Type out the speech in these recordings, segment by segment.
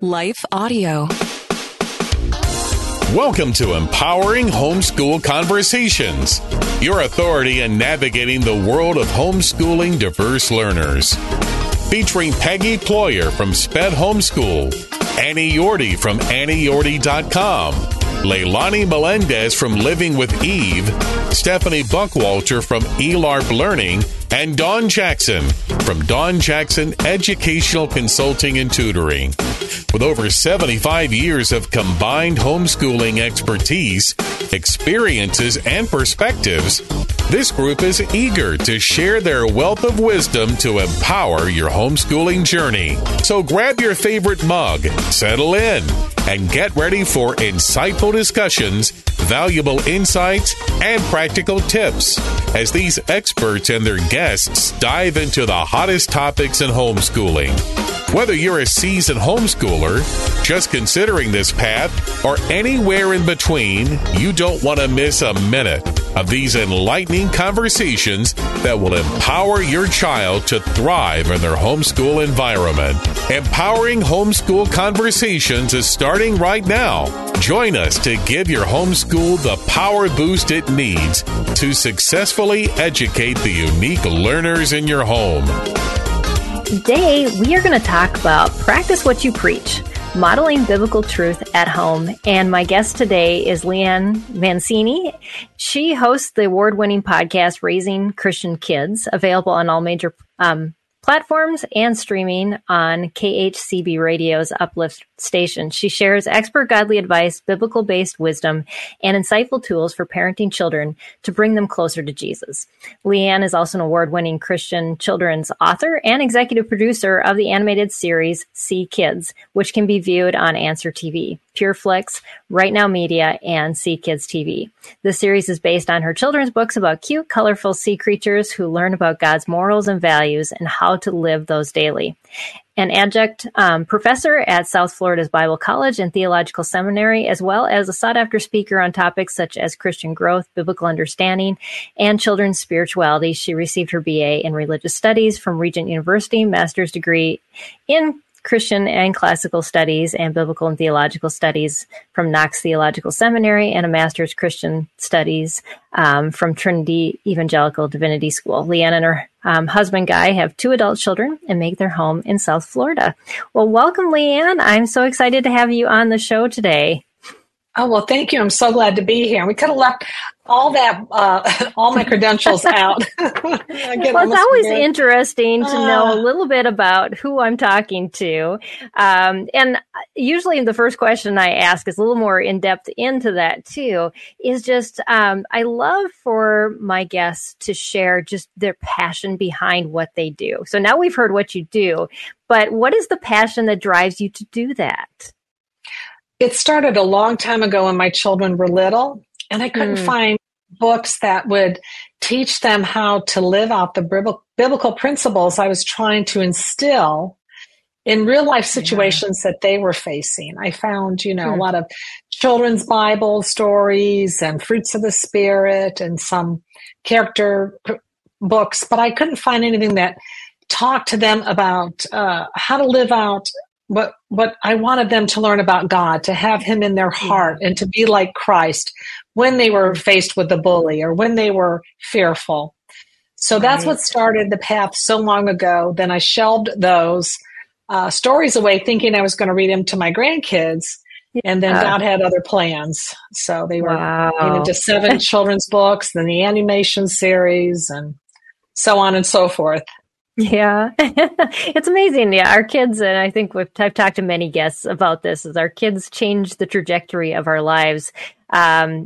Life Audio. Welcome to Empowering Homeschool Conversations, your authority in navigating the world of homeschooling diverse learners. Featuring Peggy Ployer from SPED Homeschool, Annie Yorty from AnnieYorty.com, Leilani Melendez from Living with Eve, Stephanie Buckwalter from eLARP Learning, and Dawn Jackson from Dawn Jackson Educational Consulting and Tutoring. With over 75 years of combined homeschooling expertise, experiences, and perspectives, this group is eager to share their wealth of wisdom to empower your homeschooling journey. So grab your favorite mug, settle in, and get ready for insightful discussions, valuable insights, and practical tips as these experts and their guests dive into the hottest topics in homeschooling. Whether you're a seasoned homeschooler, just considering this path, or anywhere in between, you don't want to miss a minute of these enlightening conversations that will empower your child to thrive in their homeschool environment. Empowering Homeschool Conversations is starting right now. Join us to give your homeschool the power boost it needs to successfully educate the unique learners in your home. Today, we are going to talk about Practice What You Preach, modeling biblical truth at home. And my guest today is Leanne Mancini. She hosts the award-winning podcast, Raising Christian Kids, available on all major platforms and streaming on KHCB Radio's Uplift station. She shares expert godly advice, biblical-based wisdom, and insightful tools for parenting children to bring them closer to Jesus. Leanne is also an award-winning Christian children's author and executive producer of the animated series See Kids, which can be viewed on Answer TV, PureFlix, Right Now Media, and See Kids TV. The series is based on her children's books about cute, colorful sea creatures who learn about God's morals and values and how to live those daily. An adjunct professor at South Florida's Bible College and Theological Seminary, as well as a sought-after speaker on topics such as Christian growth, biblical understanding, and children's spirituality. She received her BA in Religious Studies from Regent University, master's degree in Christian and Classical Studies and Biblical and Theological Studies from Knox Theological Seminary, and a Master's Christian Studies from Trinity Evangelical Divinity School. Leanne and her husband, Guy, have 2 adult children and make their home in South Florida. Well, welcome, Leanne. I'm so excited to have you on the show today. Oh, well, thank you. I'm so glad to be here. We could have left all that, all my credentials out. Well, it's always interesting to know a little bit about who I'm talking to. And usually the first question I ask is a little more in depth into that too, is just, I love for my guests to share just their passion behind what they do. So now we've heard what you do, but what is the passion that drives you to do that? It started a long time ago when my children were little, and I couldn't find books that would teach them how to live out the biblical principles I was trying to instill in real life situations that they were facing. I found, a lot of children's Bible stories and Fruits of the Spirit and some character books, but I couldn't find anything that talked to them about how to live out what I wanted them to learn about God, to have Him in their heart and to be like Christ when they were faced with a bully or when they were fearful. So that's what started the path so long ago. Then I shelved those stories away thinking I was going to read them to my grandkids. And then God had other plans. So they were into 7 children's books, then the animation series, and so on and so forth. Yeah, it's amazing. Yeah, our kids, and I think I've talked to many guests about this, is our kids change the trajectory of our lives and,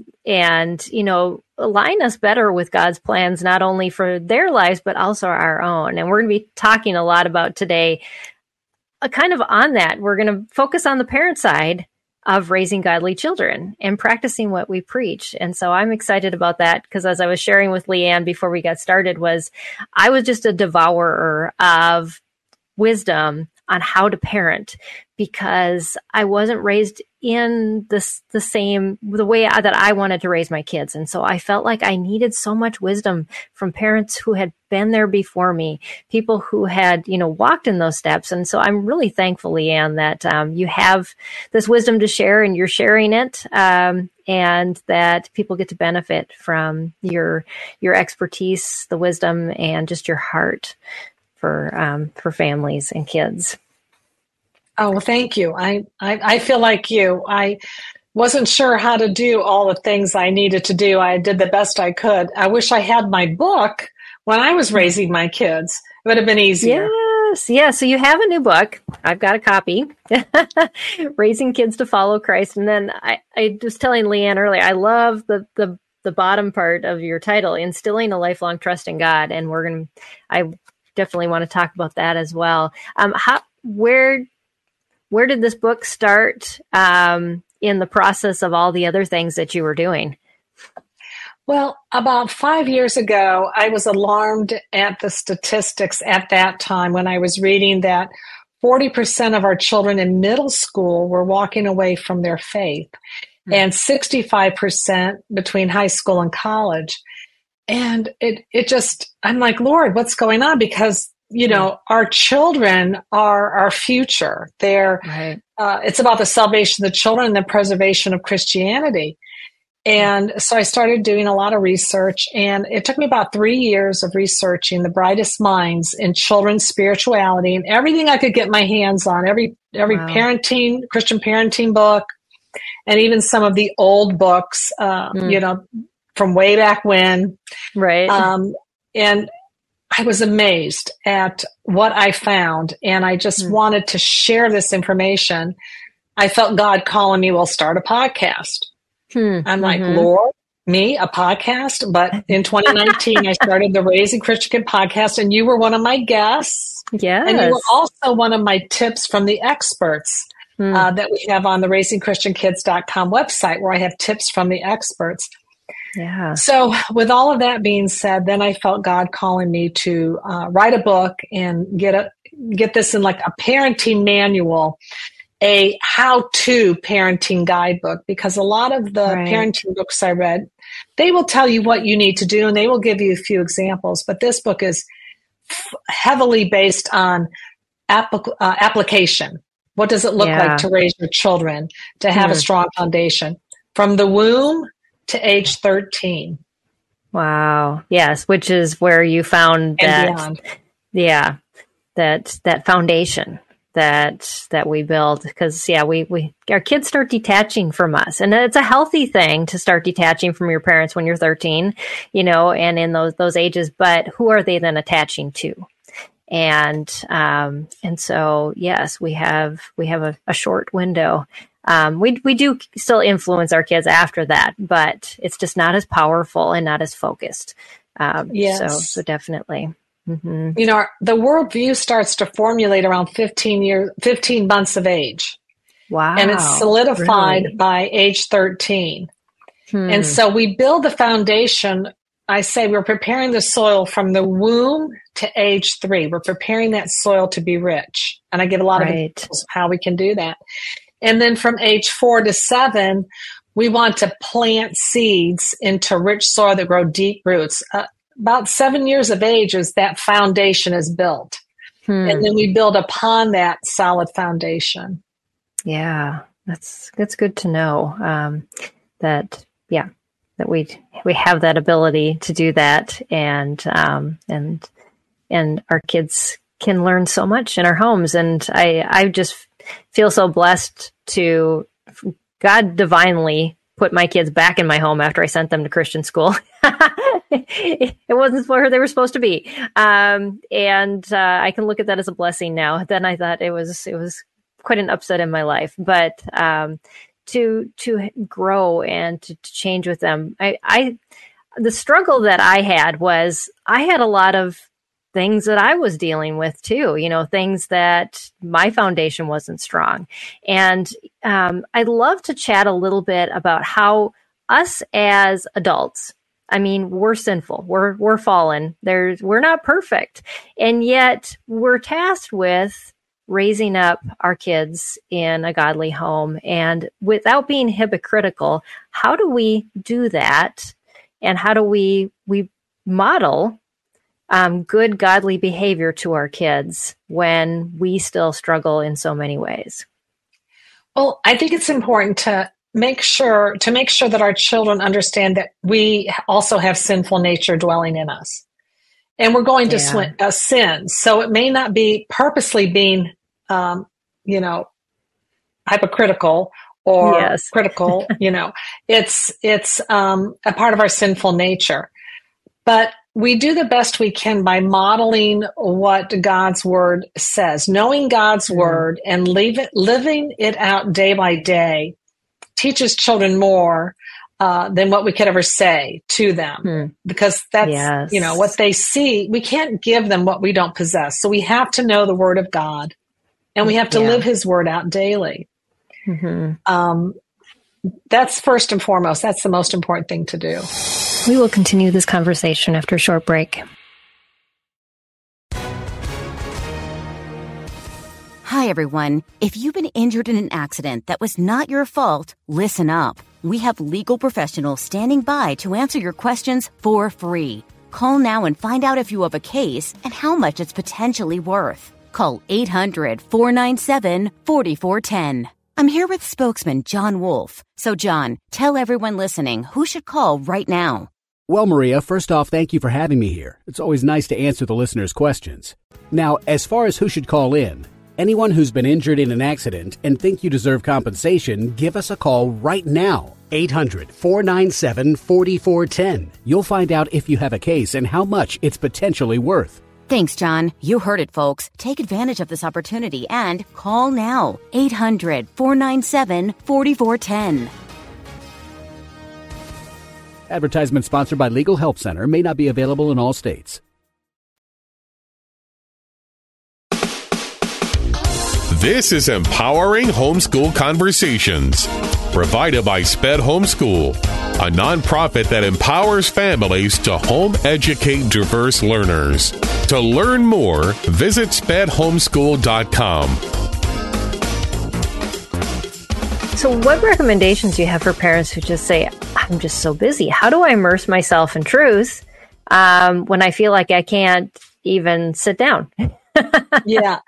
align us better with God's plans, not only for their lives, but also our own. And we're going to be talking a lot about today, kind of on that. We're going to focus on the parent side of raising godly children and practicing what we preach. And so I'm excited about that because as I was sharing with Leanne before we got started I was just a devourer of wisdom on how to parent because I wasn't raised in the way that I wanted to raise my kids. And so I felt like I needed so much wisdom from parents who had been there before me, people who had, walked in those steps. And so I'm really thankful, Leanne, that you have this wisdom to share and you're sharing it. And that people get to benefit from your expertise, the wisdom, and just your heart for families and kids. Oh, well, thank you. I feel like you. I wasn't sure how to do all the things I needed to do. I did the best I could. I wish I had my book when I was raising my kids. It would have been easier. Yes. Yeah. So you have a new book. I've got a copy, Raising Kids to Follow Christ. And then I was telling Leanne earlier, I love the bottom part of your title, Instilling a Lifelong Trust in God. And I definitely want to talk about that as well. Where did this book start in the process of all the other things that you were doing? Well, about 5 years ago, I was alarmed at the statistics at that time when I was reading that 40% of our children in middle school were walking away from their faith, and 65% between high school and college. And I'm like, Lord, what's going on? Because our children are our future. It's about the salvation of the children and the preservation of Christianity. And so I started doing a lot of research, and it took me about 3 years of researching the brightest minds in children's spirituality and everything I could get my hands on, every parenting, Christian parenting book, and even some of the old books, from way back when. Right. And I was amazed at what I found, and I just wanted to share this information. I felt God calling me, well, start a podcast. I'm like, Lord, me, a podcast? But in 2019, I started the Raising Christian Kid podcast, and you were one of my guests. Yes. And you were also one of my tips from the experts that we have on the raisingchristiankids.com website, where I have tips from the experts. Yeah. So with all of that being said, then I felt God calling me to write a book and get this in like a parenting manual, a how-to parenting guidebook, because a lot of the parenting books I read, they will tell you what you need to do and they will give you a few examples. But this book is heavily based on application. What does it look like to raise your children, to have a strong foundation from the womb to age 13. Wow. Yes. Which is where you found that, that foundation that we build, because our kids start detaching from us, and it's a healthy thing to start detaching from your parents when you're 13, and in those ages, but who are they then attaching to? And so, yes, we have a short window. We do still influence our kids after that, but it's just not as powerful and not as focused. So definitely. Mm-hmm. The worldview starts to formulate around 15 months of age. Wow. And it's solidified by age 13. And so we build the foundation. I say we're preparing the soil from the womb to age 3. We're preparing that soil to be rich. And I give a lot of examples of how we can do that. And then from age 4 to 7, we want to plant seeds into rich soil that grow deep roots. About 7 years of age is that foundation is built. And then we build upon that solid foundation. Yeah, that's good to know. That we have that ability to do that, and our kids can learn so much in our homes. And I just feel so blessed to God divinely put my kids back in my home after I sent them to Christian school. It wasn't where they were supposed to be. And I can look at that as a blessing now. Then I thought it was quite an upset in my life, but to grow and to change with them. The struggle that I had was I had a lot of things that I was dealing with too, things that my foundation wasn't strong. And I'd love to chat a little bit about how us as adults, we're sinful, we're fallen, we're not perfect. And yet we're tasked with raising up our kids in a godly home and without being hypocritical, how do we do that? And how do we model good godly behavior to our kids when we still struggle in so many ways? Well, I think it's important to make sure that our children understand that we also have sinful nature dwelling in us. And we're going to sin. So it may not be purposely being, hypocritical or critical, it's a part of our sinful nature. But we do the best we can by modeling what God's word says, knowing God's word and living it out day by day teaches children more than what we could ever say to them, because that's, what they see. We can't give them what we don't possess. So we have to know the word of God, and we have to live his word out daily. That's first and foremost. That's the most important thing to do. We will continue this conversation after a short break. Hi, everyone. If you've been injured in an accident that was not your fault, listen up. We have legal professionals standing by to answer your questions for free. Call now and find out if you have a case and how much it's potentially worth. Call 800-497-4410. I'm here with spokesman John Wolf. So, John, tell everyone listening who should call right now. Well, Maria, first off, thank you for having me here. It's always nice to answer the listeners' questions. Now, as far as who should call in, anyone who's been injured in an accident and think you deserve compensation, give us a call right now. 800-497-4410. You'll find out if you have a case and how much it's potentially worth. Thanks, John. You heard it, folks. Take advantage of this opportunity and call now. 800-497-4410. Advertisement sponsored by Legal Help Center. May not be available in all states. This is Empowering Homeschool Conversations, provided by SPED Homeschool, a nonprofit that empowers families to home educate diverse learners. To learn more, visit spedhomeschool.com. So what recommendations do you have for parents who just say, I'm just so busy? How do I immerse myself in truth when I feel like I can't even sit down? Yeah.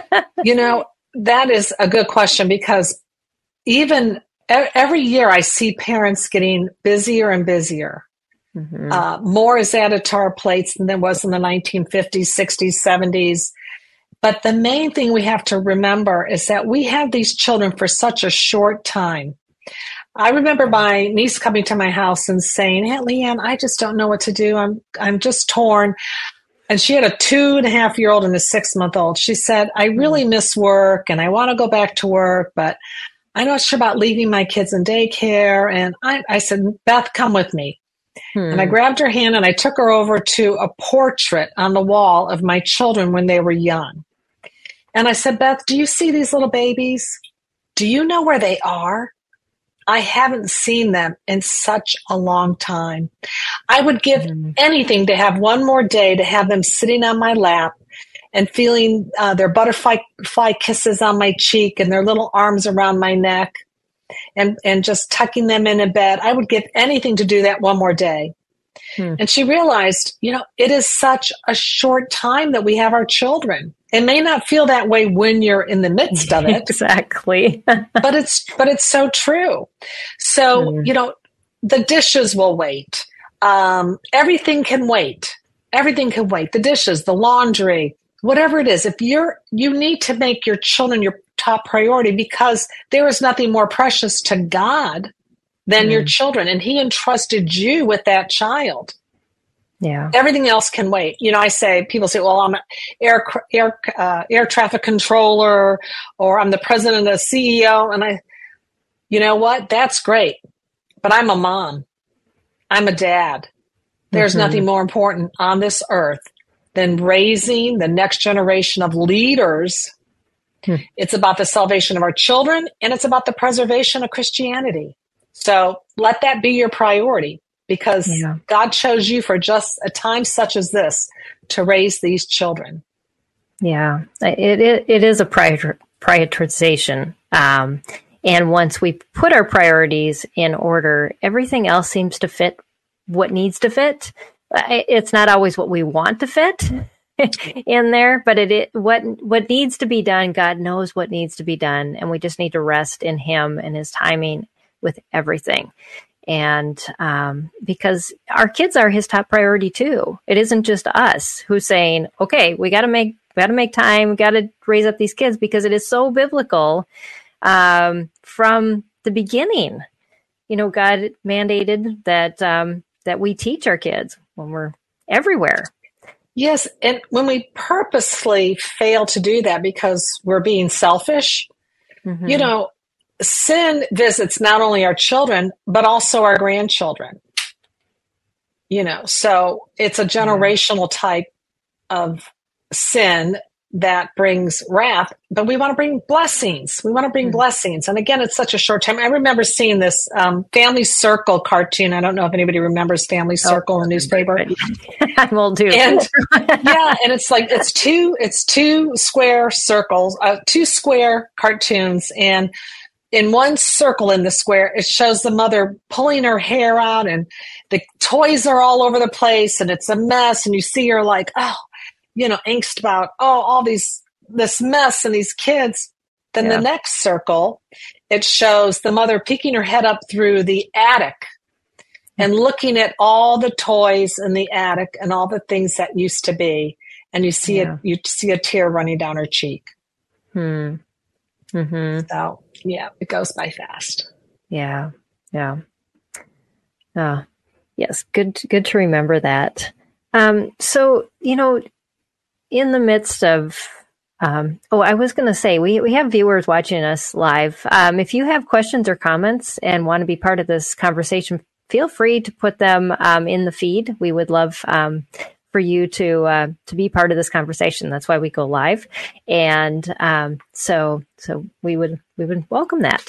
That is a good question, because even every year I see parents getting busier and busier. More is added to our plates than there was in the 1950s, 60s, 70s. But the main thing we have to remember is that we have these children for such a short time. I remember my niece coming to my house and saying, Aunt Leanne, I just don't know what to do. I'm just torn. And she had a 2.5-year-old and a 6-month-old. She said, I really miss work and I want to go back to work, but I'm not sure about leaving my kids in daycare. And I said, Beth, come with me. And I grabbed her hand and I took her over to a portrait on the wall of my children when they were young. And I said, Beth, do you see these little babies? Do you know where they are? I haven't seen them in such a long time. I would give anything to have one more day to have them sitting on my lap and feeling their butterfly kisses on my cheek and their little arms around my neck and just tucking them in bed. I would give anything to do that one more day. And she realized, it is such a short time that we have our children. It may not feel that way when you're in the midst of it. Exactly. but it's so true. So, the dishes will wait. Everything can wait. Everything can wait. The dishes, the laundry, whatever it is. If you need to make your children your top priority, because there is nothing more precious to God than your children. And he entrusted you with that child. Yeah. Everything else can wait. People say, well, I'm an air traffic controller, or I'm the president or CEO. And you know what? That's great. But I'm a mom. I'm a dad. There's nothing more important on this earth than raising the next generation of leaders. It's about the salvation of our children, and it's about the preservation of Christianity. So let that be your priority, because God chose you for just a time such as this to raise these children. Yeah, it is a prioritization. And once we put our priorities in order, everything else seems to fit what needs to fit. It's not always what we want to fit in there, but what needs to be done, God knows what needs to be done. And we just need to rest in Him and His timing with everything. And because our kids are His top priority too. It isn't just us who's saying, okay, we got to make time, we got to raise up these kids, because it is so biblical from the beginning. You know, God mandated that we teach our kids when we're everywhere. Yes, and when we purposely fail to do that because we're being selfish, you know, sin visits not only our children, but also our grandchildren. You know, so it's a generational type of sin that brings wrath, but we want to bring blessings. We want to bring blessings. And again, it's such a short time. I remember seeing this Family Circle cartoon. I don't know if anybody remembers Family Circle in the newspaper. I will too. And yeah, and it's like, it's two square circles, two square cartoons. And in one circle in the square, it shows the mother pulling her hair out and the toys are all over the place and it's a mess. And you see her like, oh, you know, angst about, all this mess and these kids. Then the next circle, it shows the mother peeking her head up through the attic and looking at all the toys in the attic and all the things that used to be. And you see you see a tear running down her cheek. So yeah, it goes by fast. Yeah. Yes. Good to remember that. So, you know, in the midst of, I was going to say, we have viewers watching us live. If you have questions or comments and want to be part of this conversation, feel free to put them in the feed. We would love for you to be part of this conversation. That's why we go live, and so we would welcome that.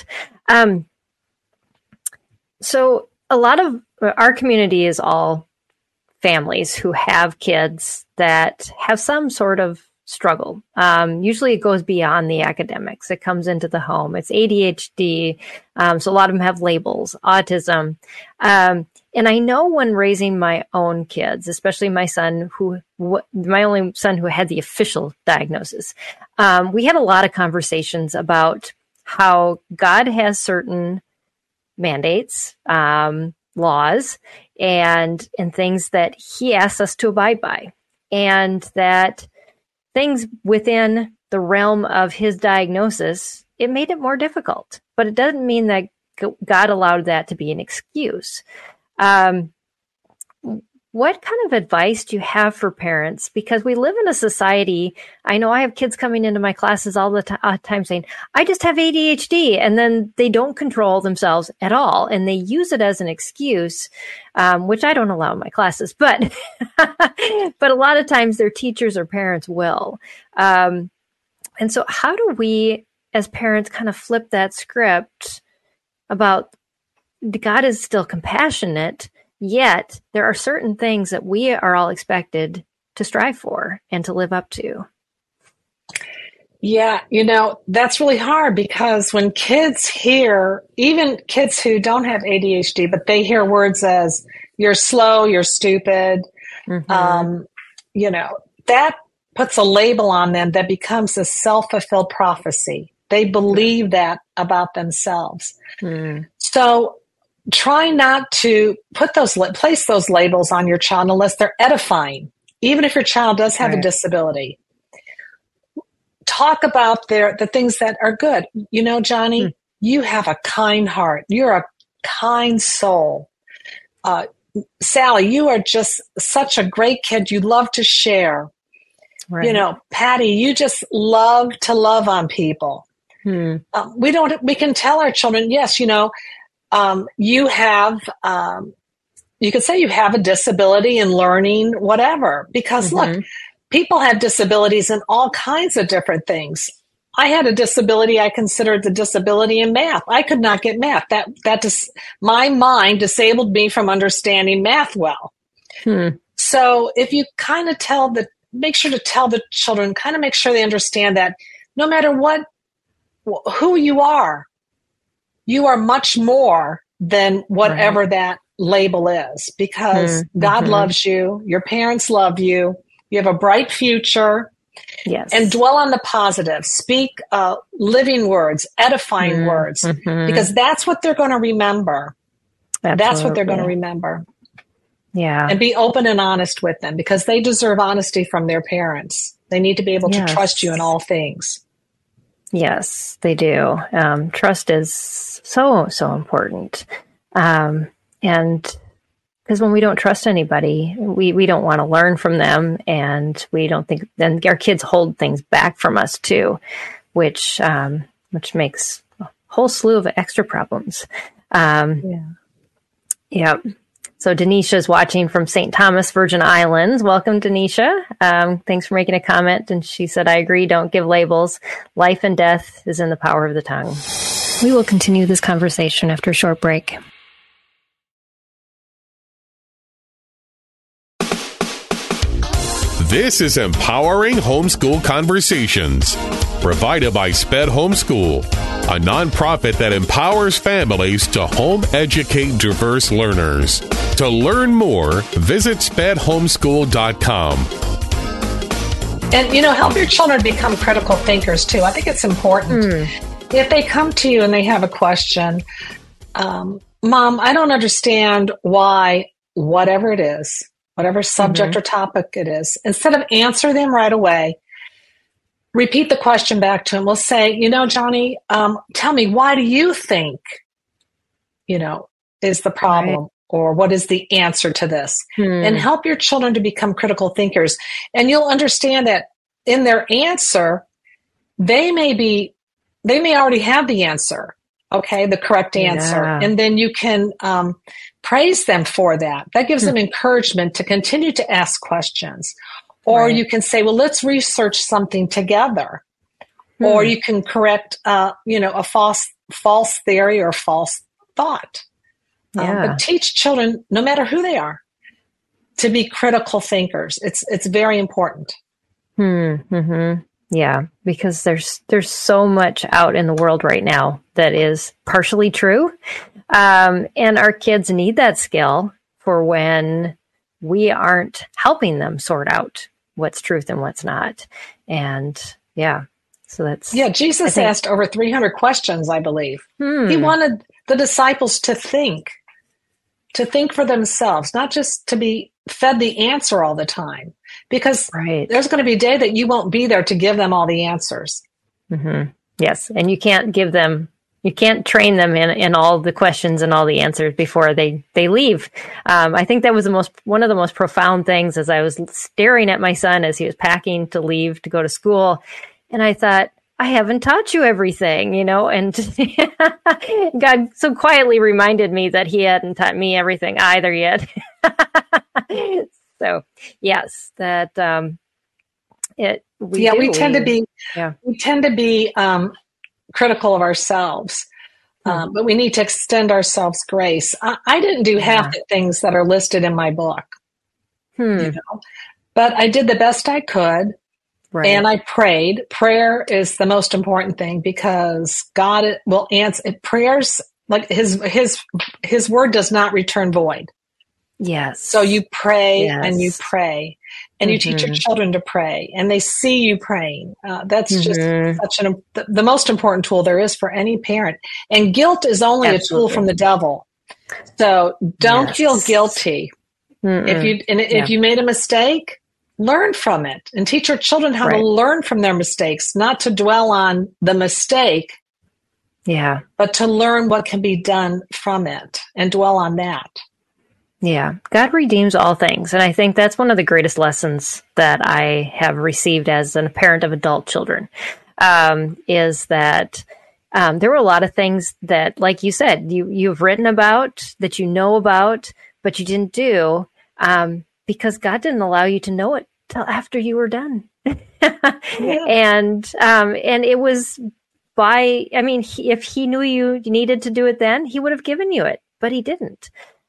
So a lot of our community is all families who have kids that have some sort of struggle. Usually it goes beyond the academics. It comes into the home. It's ADHD. So a lot of them have labels, autism. And I know when raising my own kids, especially my son, my only son who had the official diagnosis, we had a lot of conversations about how God has certain mandates, laws, and things that He asks us to abide by, and that things within the realm of His diagnosis, it made it more difficult. But it doesn't mean that God allowed that to be an excuse. What kind of advice do you have for parents? Because we live in a society, I know I have kids coming into my classes all the time saying, I just have ADHD, and then they don't control themselves at all. And they use it as an excuse, which I don't allow in my classes, but, but a lot of times their teachers or parents will. And so how do we as parents kind of flip that script about God is still compassionate, yet there are certain things that we are all expected to strive for and to live up to? Yeah, you know, that's really hard, because when kids hear, even kids who don't have ADHD, but they hear words as you're slow, you're stupid, you know, that puts a label on them that becomes a self-fulfilled prophecy. They believe that about themselves. So try not to place those labels on your child unless they're edifying, even if your child does have a disability. Talk about the things that are good. You know, Johnny, you have a kind heart. You're a kind soul. Sally, you are just such a great kid. You love to share. You know, Patty, you just love to love on people. We can tell our children, yes, you know, you have, you could say you have a disability in learning, whatever, because look, people have disabilities in all kinds of different things. I had a disability. I considered the disability in math. I could not get math. My mind disabled me from understanding math well. So if you kind of tell make sure to tell the children, kind of make sure they understand that no matter who you are much more than whatever that label is, because God loves you, your parents love you, you have a bright future. Yes. And dwell on the positive. Speak living words, edifying words, because that's what they're going to remember. Absolutely. That's what they're going to remember. Yeah. And be open and honest with them, because they deserve honesty from their parents. They need to be able to trust you in all things. Yes, they do. Trust is so important. And because when we don't trust anybody, we don't want to learn from them, and we don't think, then our kids hold things back from us too, which makes a whole slew of extra problems. Yeah. So Denisha's watching from St. Thomas, Virgin Islands. Welcome, Denisha. Thanks for making a comment. And she said, I agree, don't give labels. Life and death is in the power of the tongue. We will continue this conversation after a short break. This is Empowering Homeschool Conversations, provided by SPED Homeschool, a nonprofit that empowers families to home educate diverse learners. To learn more, visit spedhomeschool.com. And, help your children become critical thinkers, too. I think it's important. If they come to you and they have a question, Mom, I don't understand why, whatever it is, whatever subject or topic it is, instead of answer them right away, repeat the question back to him. We'll say, Johnny, tell me, why do you think, is the problem? Right. Or what is the answer to this? And help your children to become critical thinkers. And you'll understand that in their answer, they may already have the answer, okay, the correct answer. Yeah. And then you can praise them for that. That gives them encouragement to continue to ask questions. Or you can say, well, let's research something together. Or you can correct, a false theory or false thought. But teach children, no matter who they are, to be critical thinkers. It's very important. Yeah, because there's so much out in the world right now that is partially true. And our kids need that skill for when we aren't helping them sort out what's truth and what's not. And so that's... Yeah, Jesus asked over 300 questions, I believe. He wanted the disciples to think for themselves, not just to be fed the answer all the time. Because there's going to be a day that you won't be there to give them all the answers. Yes, and you can't train them in all the questions and all the answers before they leave. I think that was one of the most profound things as I was staring at my son as he was packing to leave to go to school. And I thought, I haven't taught you everything, and God so quietly reminded me that he hadn't taught me everything either yet. So yes, that we tend to be critical of ourselves, but we need to extend ourselves grace. I didn't do half the things that are listed in my book, but I did the best I could. Right. And I prayed. Prayer is the most important thing because God will answer prayers. Like his word does not return void. Yes. So you pray and you pray and you teach your children to pray and they see you praying. That's just the most important tool there is for any parent. And guilt is only a tool from the devil. So don't feel guilty. If you made a mistake, learn from it and teach your children how to learn from their mistakes, not to dwell on the mistake, but to learn what can be done from it and dwell on that. Yeah, God redeems all things. And I think that's one of the greatest lessons that I have received as a parent of adult children, is that there were a lot of things that, like you said, you've written about, that you know about, but you didn't do. Because God didn't allow you to know it till after you were done. And it was if he knew you needed to do it then, he would have given you it, but he didn't.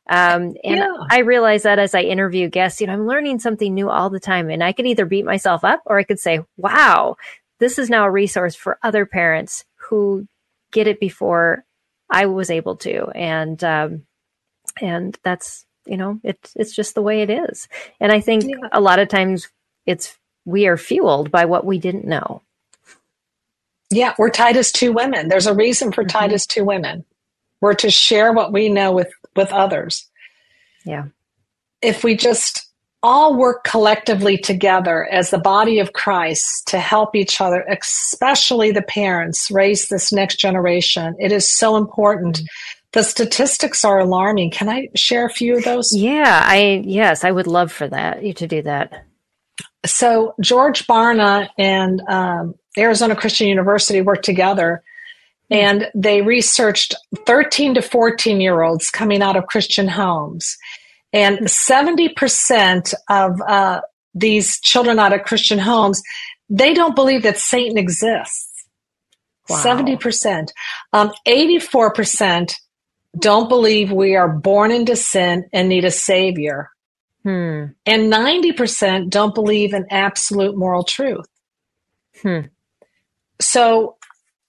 I realize that as I interview guests, I'm learning something new all the time, and I could either beat myself up or I could say, wow, this is now a resource for other parents who get it before I was able to. And that's, it's just the way it is. And I think a lot of times we are fueled by what we didn't know. Yeah, we're Titus 2 women. There's a reason for Titus 2 women. We're to share what we know with others. Yeah. If we just all work collectively together as the body of Christ to help each other, especially the parents, raise this next generation, it is so important. The statistics are alarming. Can I share a few of those? Yeah, yes, I would love for you to do that. So George Barna and Arizona Christian University worked together, and they researched 13 to 14-year-olds coming out of Christian homes. And 70% of these children out of Christian homes, they don't believe that Satan exists. Wow. 70%. 84% don't believe we are born into sin and need a savior. And 90% don't believe in absolute moral truth. So,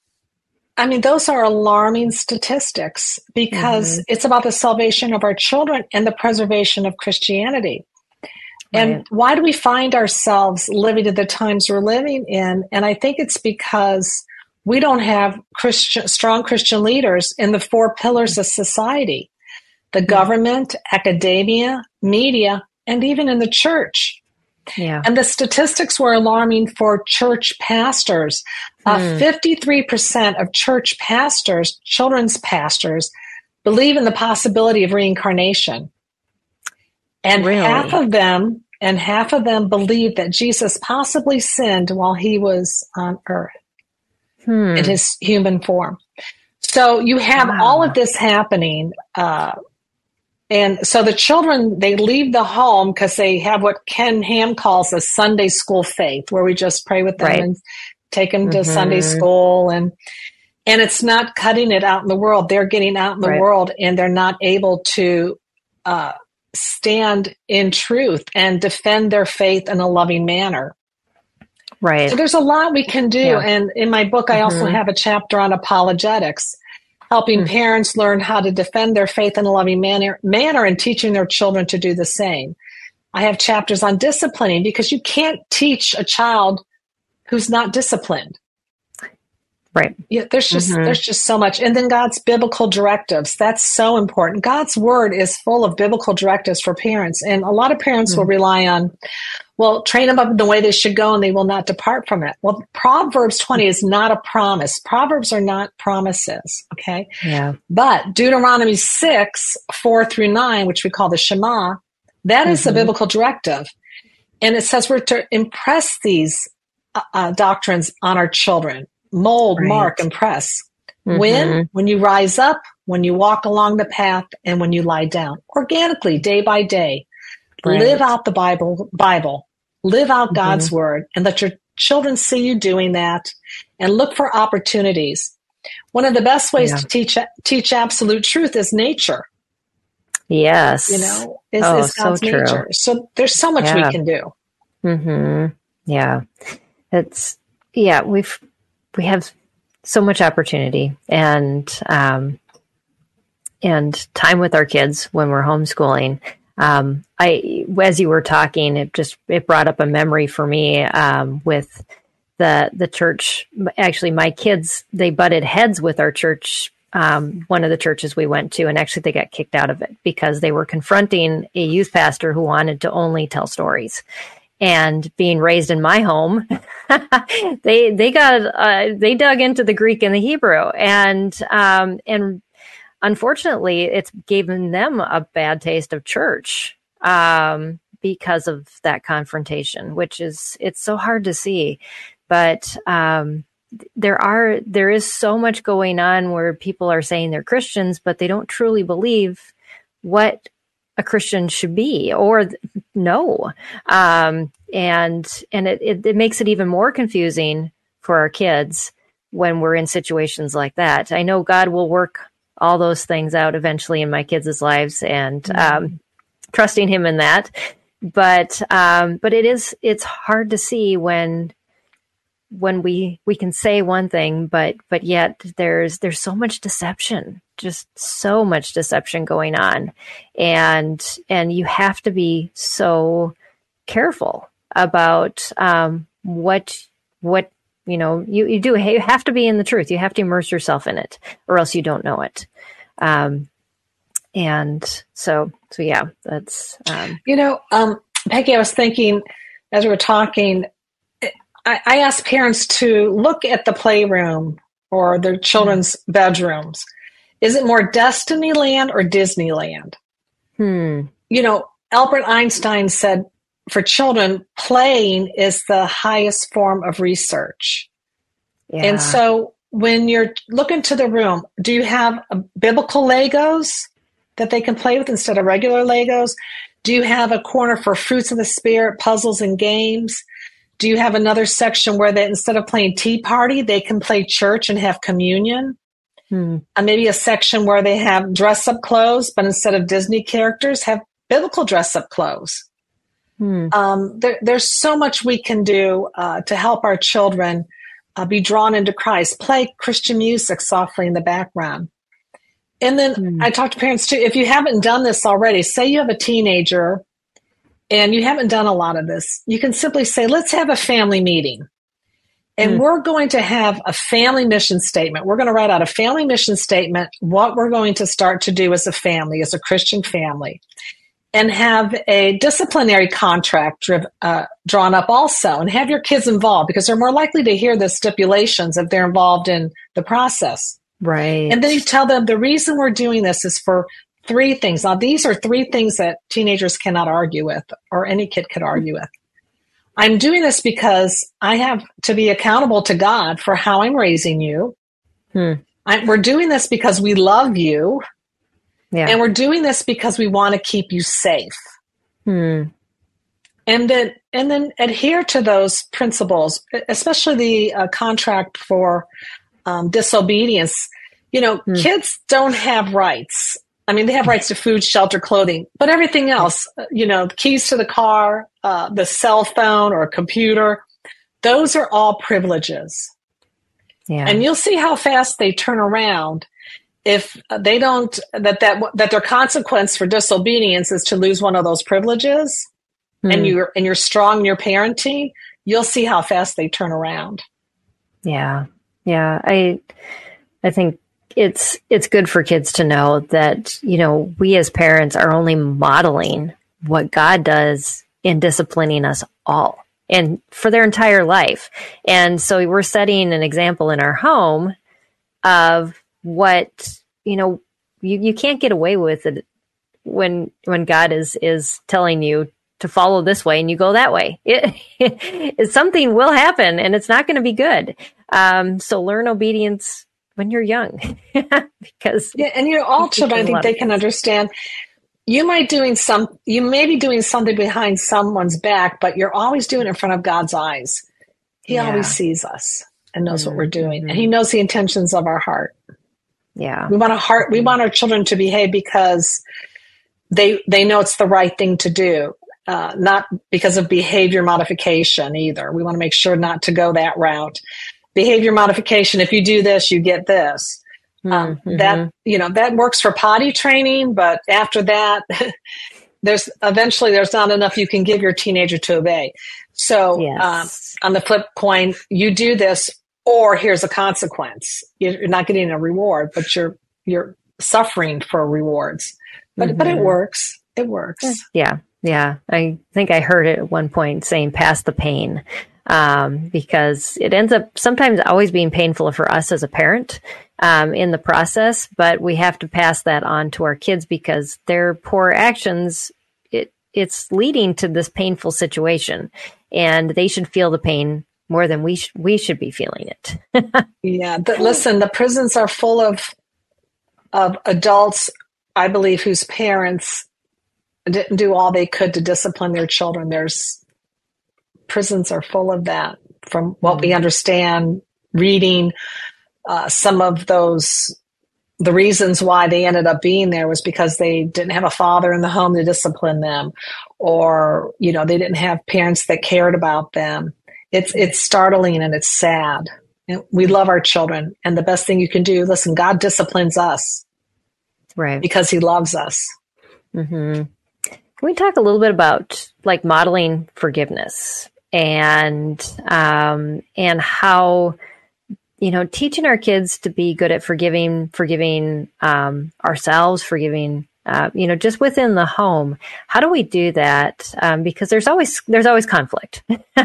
those are alarming statistics because it's about the salvation of our children and the preservation of Christianity. Right. And why do we find ourselves living in the times we're living in? And I think it's because we don't have strong Christian leaders in the 4 pillars of society: the government, academia, media, and even in the church. Yeah. And the statistics were alarming for church pastors. 53% of church pastors, children's pastors, believe in the possibility of reincarnation. And really? half of them believe that Jesus possibly sinned while he was on earth in his human form. So you have all of this happening. And so the children, they leave the home because they have what Ken Ham calls a Sunday school faith, where we just pray with them and take them to Sunday school. And it's not cutting it out in the world. They're getting out in the world, and they're not able to stand in truth and defend their faith in a loving manner. Right. So there's a lot we can do. Yeah. And in my book, I also have a chapter on apologetics, helping parents learn how to defend their faith in a loving manner and teaching their children to do the same. I have chapters on disciplining, because you can't teach a child who's not disciplined. Right. Yeah, there's just so much. And then God's biblical directives. That's so important. God's word is full of biblical directives for parents. And a lot of parents will rely on, train them up in the way they should go and they will not depart from it. Well, Proverbs 20 is not a promise. Proverbs are not promises. Okay. Yeah. But Deuteronomy 6, 4-9, which we call the Shema, that is a biblical directive. And it says we're to impress these doctrines on our children. Mold, mark, impress. When you rise up, when you walk along the path, and when you lie down. Organically, day by day. Live out the Bible. Live out God's word, and let your children see you doing that, and look for opportunities. One of the best ways to teach absolute truth is nature. Yes. Is God's nature. So there's so much we can do. Yeah. We have so much opportunity and time with our kids when we're homeschooling. As you were talking, it brought up a memory for me with the church. Actually, my kids, they butted heads with our church, one of the churches we went to, and actually they got kicked out of it because they were confronting a youth pastor who wanted to only tell stories. And being raised in my home, they dug into the Greek and the Hebrew, and unfortunately, it's given them a bad taste of church because of that confrontation, it's so hard to see. But there is so much going on where people are saying they're Christians, but they don't truly believe what a Christian should be or know. And it makes it even more confusing for our kids when we're in situations like that. I know God will work all those things out eventually in my kids' lives, and trusting him in that. But it's hard to see when we can say one thing, but yet there's so much deception, just so much deception going on. And you have to be so careful about what you do. You have to be in the truth. You have to immerse yourself in it, or else you don't know it. And so yeah, that's Peggy, I was thinking as we were talking, I ask parents to look at the playroom or their children's bedrooms. Is it more Destinyland or Disneyland? Albert Einstein said, for children, playing is the highest form of research. Yeah. And so when you're looking to the room, do you have biblical Legos that they can play with instead of regular Legos? Do you have a corner for fruits of the spirit, puzzles and games? Do you have another section where they, instead of playing Tea Party, they can play church and have communion? Maybe a section where they have dress-up clothes, but instead of Disney characters, have biblical dress-up clothes. There's so much we can do to help our children be drawn into Christ. Play Christian music softly in the background. And then I talk to parents too, if you haven't done this already, say you have a teenager and you haven't done a lot of this, you can simply say, let's have a family meeting. And we're going to have a family mission statement. We're going to write out a family mission statement, what we're going to start to do as a family, as a Christian family, and have a disciplinary contract drawn up also, and have your kids involved, because they're more likely to hear the stipulations if they're involved in the process. Right. And then you tell them the reason we're doing this is for 3 things. Now, these are 3 things that teenagers cannot argue with, or any kid could argue with. I'm doing this because I have to be accountable to God for how I'm raising you. We're doing this because we love you. Yeah. And we're doing this because we want to keep you safe. And then adhere to those principles, especially the contract for disobedience. Kids don't have rights. I mean, they have rights to food, shelter, clothing, but everything else, the keys to the car, the cell phone or computer, those are all privileges. Yeah. And you'll see how fast they turn around if they don't, that their consequence for disobedience is to lose one of those privileges, and you're strong in your parenting, you'll see how fast they turn around. Yeah. Yeah. I think it's good for kids to know that, we as parents are only modeling what God does in disciplining us all and for their entire life. And so we're setting an example in our home of what, you can't get away with it when God is telling you to follow this way and you go that way. Something will happen and it's not going to be good. So learn obedience when you're young, because and all children, I think they can understand. You may be doing something behind someone's back, but you're always doing it in front of God's eyes. He always sees us and knows what we're doing, and He knows the intentions of our heart. Yeah, we want our children to behave because they know it's the right thing to do, not because of behavior modification either. We want to make sure not to go that route. Behavior modification, if you do this, you get this. That works for potty training, but after that, there's not enough you can give your teenager to obey. So on the flip coin, you do this, or here's a consequence. You're not getting a reward, but you're suffering for rewards. But it works. It works. Yeah. Yeah. I think I heard it at one point saying, pass the pain. Because it ends up sometimes always being painful for us as a parent in the process, but we have to pass that on to our kids because their poor actions, it's leading to this painful situation, and they should feel the pain more than we should be feeling it. Listen, the prisons are full of adults, I believe, whose parents didn't do all they could to discipline their children. Prisons are full of that, from what we understand, reading some of those the reasons why they ended up being there was because they didn't have a father in the home to discipline them, or, they didn't have parents that cared about them. It's startling and it's sad. And we love our children. And the best thing you can do, listen, God disciplines us. Right. Because he loves us. Mm-hmm. Can we talk a little bit about like modeling forgiveness and how, teaching our kids to be good at forgiving ourselves, forgiving, just within the home. How do we do that? Because there's always conflict,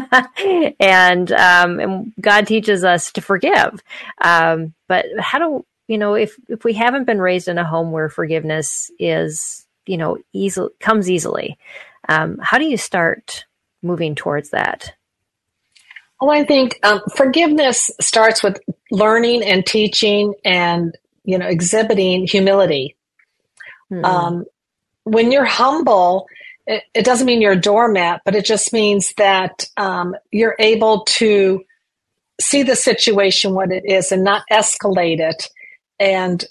and God teaches us to forgive. But how do if we haven't been raised in a home where forgiveness is comes easily, how do you start moving towards that? Well, I think forgiveness starts with learning and teaching and, exhibiting humility. Mm-hmm. When you're humble, it doesn't mean you're a doormat, but it just means that you're able to see the situation what it is and not escalate it, and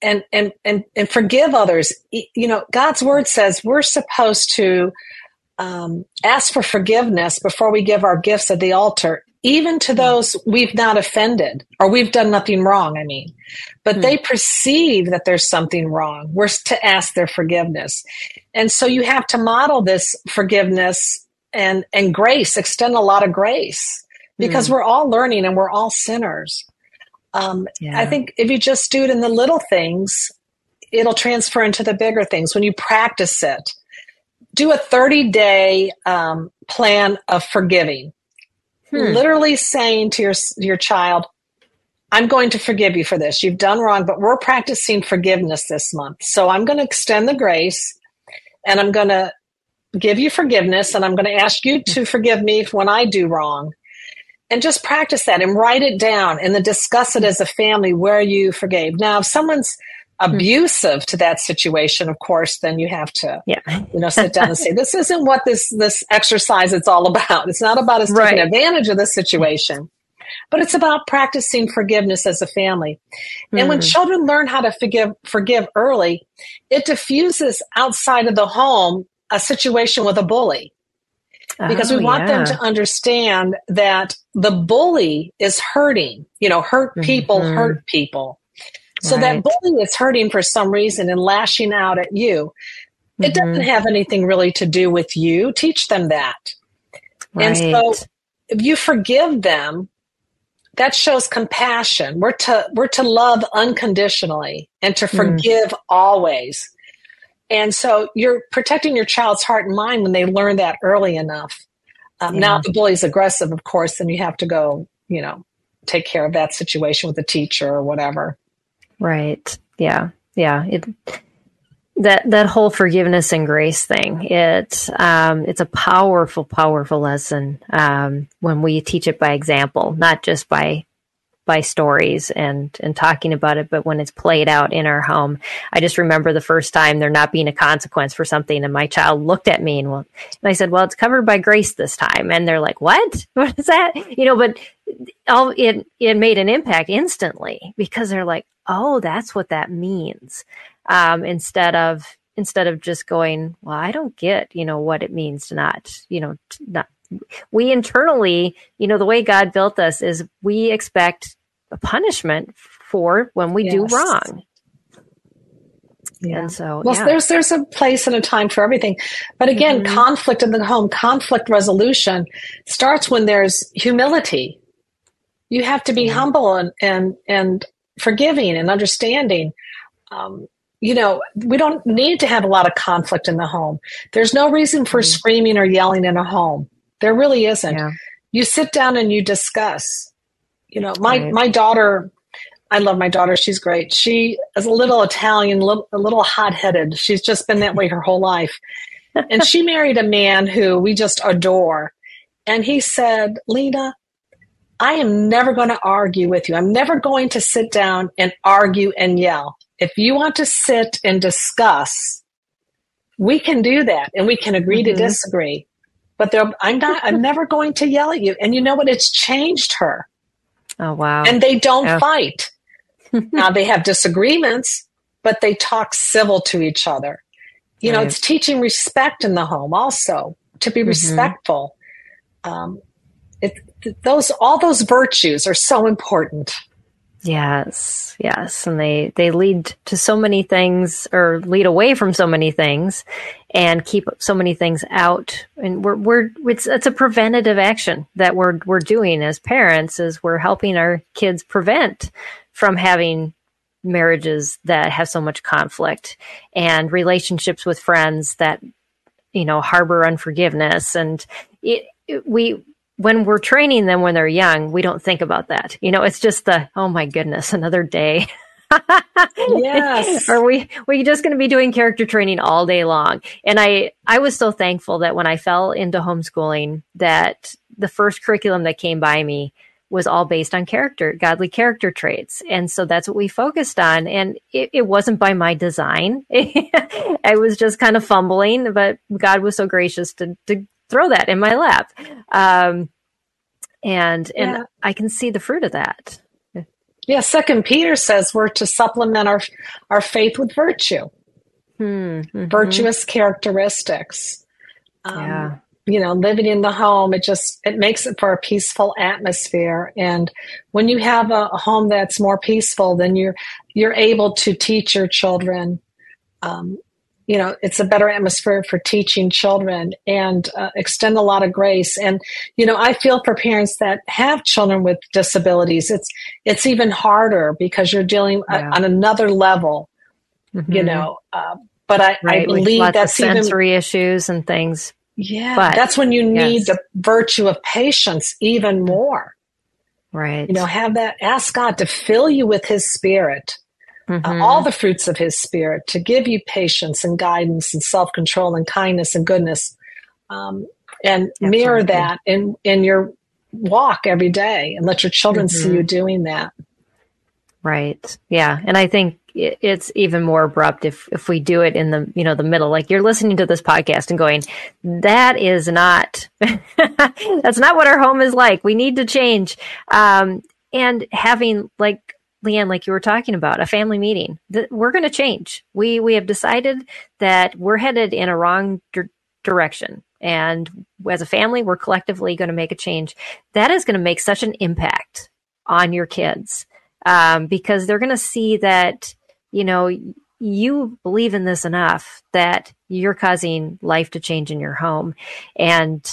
forgive others. God's word says we're supposed to ask for forgiveness before we give our gifts at the altar, even to those we've not offended or we've done nothing wrong. But they perceive that there's something wrong. We're to ask their forgiveness. And so you have to model this forgiveness and grace, extend a lot of grace, because we're all learning and we're all sinners. I think if you just do it in the little things, it'll transfer into the bigger things when you practice it. Do a 30-day plan of forgiving. Literally saying to your child, I'm going to forgive you for this. You've done wrong, but we're practicing forgiveness this month. So I'm going to extend the grace, and I'm going to give you forgiveness, and I'm going to ask you to forgive me when I do wrong. And just practice that and write it down and then discuss it as a family where you forgave. Now, if someone's abusive to that situation, of course, then you have to, sit down and say, this isn't what this exercise is all about. It's not about us taking advantage of the situation, but it's about practicing forgiveness as a family. And when children learn how to forgive early, it diffuses outside of the home a situation with a bully. Because we want them to understand that the bully is hurting. Hurt people hurt people. So that bully is hurting for some reason and lashing out at you. It doesn't have anything really to do with you. Teach them that. Right. And so if you forgive them, that shows compassion. We're to love unconditionally and to forgive always. And so you're protecting your child's heart and mind when they learn that early enough. Now, if the bully's aggressive, of course, then you have to go, take care of that situation with the teacher or whatever. Right. Yeah. Yeah. That whole forgiveness and grace thing, it's a powerful, powerful lesson when we teach it by example, not just by stories and talking about it, but when it's played out in our home. I just remember the first time there not being a consequence for something, and my child looked at me and I said, well, it's covered by grace this time. And they're like, what? What is that? But it made an impact instantly, because they're like, oh, that's what that means. Instead of just going, well, I don't get, what it means to not. We internally, the way God built us is we expect a punishment for when we do wrong. Yeah. And so, there's a place and a time for everything. But again, conflict in the home, conflict resolution starts when there's humility. You have to be humble and forgiving and understanding. We don't need to have a lot of conflict in the home. There's no reason for screaming or yelling in a home. There really isn't. Yeah. You sit down and you discuss. My daughter, I love my daughter. She's great. She is a little Italian, a little hot-headed. She's just been that way her whole life. And she married a man who we just adore. And he said, Lena, I am never going to argue with you. I'm never going to sit down and argue and yell. If you want to sit and discuss, we can do that. And we can agree to disagree. But I'm never going to yell at you. And you know what? It's changed her. Oh, wow. And they don't fight. Now they have disagreements, but they talk civil to each other. You know, it's teaching respect in the home also, to be respectful. All those virtues are so important. Yes. And they lead to so many things, or lead away from so many things, and keep so many things out. And it's a preventative action that we're doing as parents, is we're helping our kids prevent from having marriages that have so much conflict, and relationships with friends that, you know, harbor unforgiveness. And when we're training them when they're young, we don't think about that. You know, it's just oh my goodness, another day. Yes. Or we just going to be doing character training all day long. And I was so thankful that when I fell into homeschooling, that the first curriculum that came by me was all based on godly character traits. And so that's what we focused on. And it wasn't by my design. I was just kind of fumbling, but God was so gracious to throw that in my lap. And I can see the fruit of that. Yeah. 2 Peter says we're to supplement our faith with virtue, virtuous characteristics. You know, living in the home, it makes it for a peaceful atmosphere. And when you have a home that's more peaceful, then you're able to teach your children. You know, it's a better atmosphere for teaching children, and extend a lot of grace. And, you know, I feel for parents that have children with disabilities, it's even harder because you're dealing on another level, you know, but I believe lots that's of sensory issues and things. Yeah. But, that's when you need the virtue of patience even more. Right. You know, ask God to fill you with His Spirit. All the fruits of His Spirit, to give you patience and guidance and self-control and kindness and goodness, and mirror that in your walk every day, and let your children see you doing that. Right. Yeah. And I think it's even more abrupt if we do it in the middle. Like, you're listening to this podcast and going, that is not, that's not what our home is like. We need to change. And having, like, Leanne, like you were talking about, a family meeting, we're going to change. We have decided that we're headed in a wrong direction. And as a family, we're collectively going to make a change. That is going to make such an impact on your kids, because they're going to see that, you know, you believe in this enough that you're causing life to change in your home. And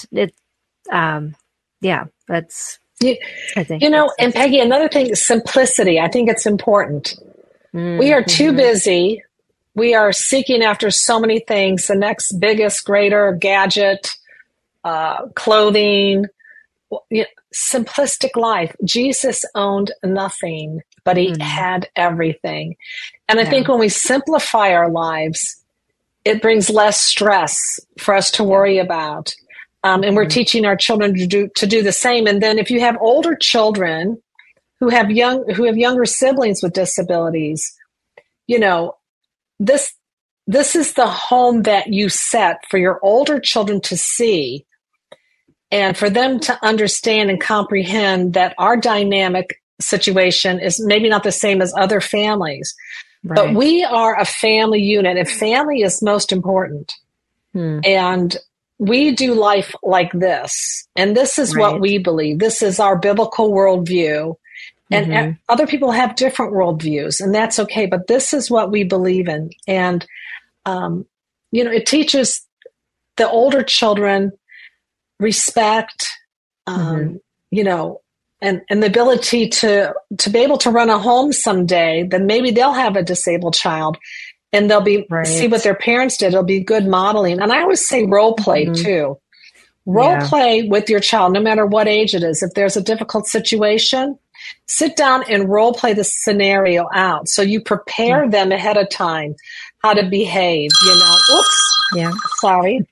that's... I think, and Peggy, another thing is simplicity. I think it's important. We are too busy. We are seeking after so many things, the next biggest, greater gadget, clothing, simplistic life. Jesus owned nothing, but He had everything. And I think when we simplify our lives, it brings less stress for us to worry about. And we're teaching our children to do the same. And then if you have older children who have younger siblings with disabilities, you know, this is the home that you set for your older children to see, and for them to understand and comprehend that our dynamic situation is maybe not the same as other families, but we are a family unit, and family is most important. And we do life like this, and this is what we believe. This is our biblical worldview, and other people have different worldviews, and that's okay, but this is what we believe in. And, it teaches the older children respect, and the ability to be able to run a home someday. Then maybe they'll have a disabled child, and they'll see what their parents did. It'll be good modeling. And I always say role play too. Role play with your child, no matter what age it is. If there's a difficult situation, sit down and role play the scenario out. So you prepare them ahead of time how to behave, Oops. Yeah. Sorry.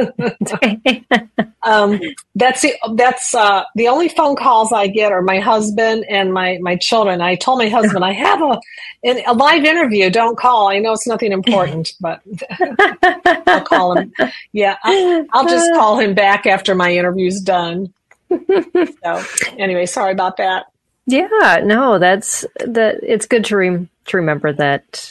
That's the only phone calls I get are my husband and my children. I told my husband, I have a live interview. Don't call. I know it's nothing important, but I'll call him. Yeah. I'll just call him back after my interview's done. So anyway, sorry about that. Yeah, no, it's good to remember that.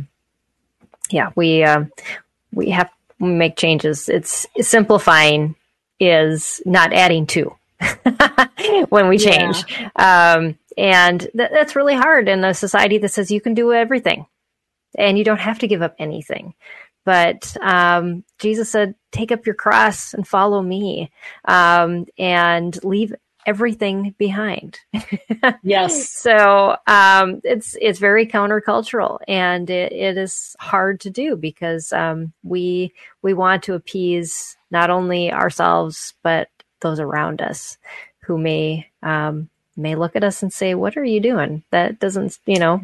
We have to make changes. It's simplifying is not adding to when we change. And that's really hard in a society that says you can do everything and you don't have to give up anything. But Jesus said, take up your cross and follow me, and leave everything behind. Yes. So it's very countercultural, and it is hard to do because we want to appease not only ourselves but those around us who may look at us and say, "What are you doing? That doesn't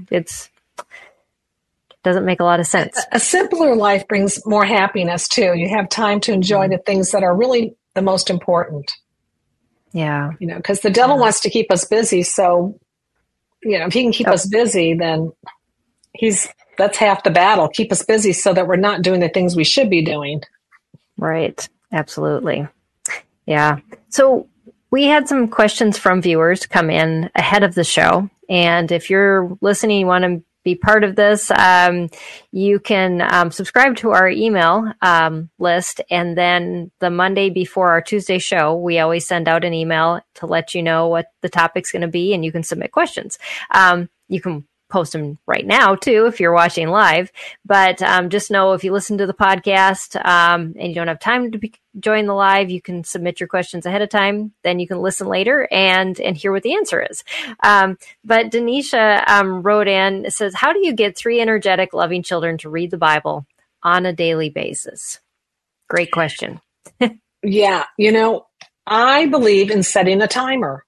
doesn't make a lot of sense." A simpler life brings more happiness too. You have time to enjoy the things that are really the most important. Yeah. Because the devil wants to keep us busy. So, if he can keep us busy, then that's half the battle. Keep us busy so that we're not doing the things we should be doing. Right. Absolutely. Yeah. So we had some questions from viewers come in ahead of the show. And if you're listening, you want to be part of this, you can subscribe to our email list. And then the Monday before our Tuesday show, we always send out an email to let you know what the topic's going to be, and you can submit questions. You can post them right now, too, if you're watching live. But just know if you listen to the podcast and you don't have time to join the live, you can submit your questions ahead of time. Then you can listen later and hear what the answer is. But Denisha wrote in, it says, how do you get 3 energetic, loving children to read the Bible on a daily basis? Great question. Yeah. I believe in setting a timer.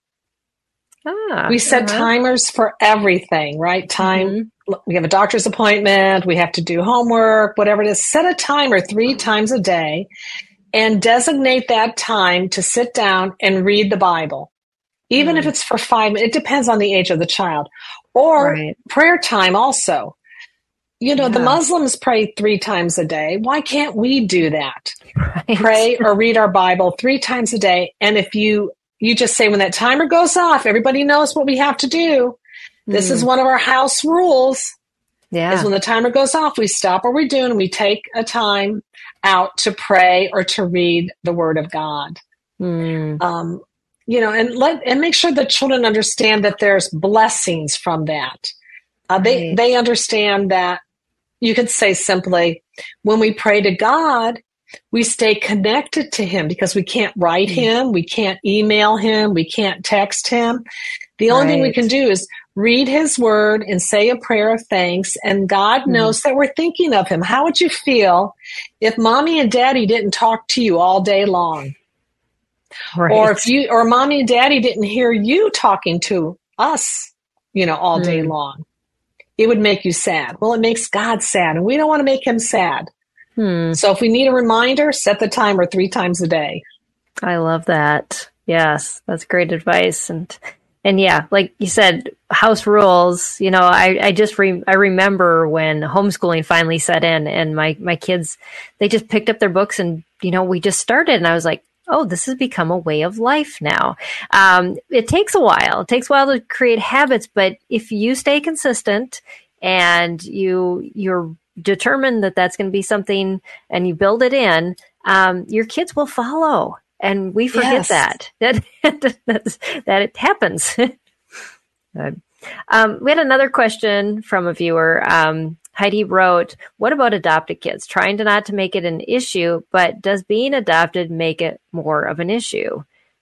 We set timers for everything, right? Time. We have a doctor's appointment. We have to do homework, whatever it is. Set a timer 3 times a day and designate that time to sit down and read the Bible. Even if it's for 5 minutes, it depends on the age of the child. Or prayer time also. The Muslims pray 3 times a day. Why can't we do that? Right. Pray or read our Bible 3 times a day. And if you just say when that timer goes off, everybody knows what we have to do. This is one of our house rules. Yeah. Is when the timer goes off, we stop what we're doing and we take a time out to pray or to read the Word of God. And make sure the children understand that there's blessings from that. They understand that you could say simply, when we pray to God, we stay connected to him because we can't write him, we can't email him, we can't text him. The only thing we can do is read his word and say a prayer of thanks, and God knows that we're thinking of him. How would you feel if mommy and daddy didn't talk to you all day long? Right. Or mommy and daddy didn't hear you talking to us, all day long? It would make you sad. Well, it makes God sad, and we don't want to make him sad. So if we need a reminder, set the timer 3 times a day. I love that. Yes, that's great advice. And yeah, like you said, house rules, I remember when homeschooling finally set in and my kids, they just picked up their books and, we just started, and I was like, oh, this has become a way of life now. It takes a while. It takes a while to create habits, but if you stay consistent and you're determined that that's going to be something and you build it in, your kids will follow. And we forget that it happens. We had another question from a viewer. Heidi wrote, what about adopted kids? Trying not to make it an issue, but does being adopted make it more of an issue?